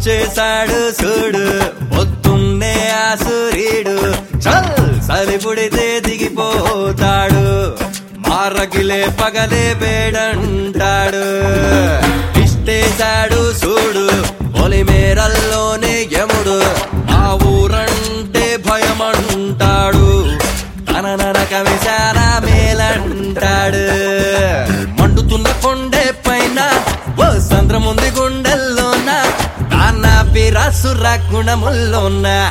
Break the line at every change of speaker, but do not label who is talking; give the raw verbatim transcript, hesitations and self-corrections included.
వచ్చేసాడు చూడు పొద్దున్నే ఆ సూర్యుడు చల్ చలి పుడితే దిగిపోతాడు మారగిలే పగలే వేడంటాడు ఇష్టేశాడు చూడు పొలిమేరల్లోనే యముడు ఆ ఊరంటే భయమంటాడు తన నరకమే చాలా మేలంటాడు మండుతున్న కొండే పైన ఓ సంద్రముంది గుండెల్లోన కానా పిరాసుర గుణముల్లోన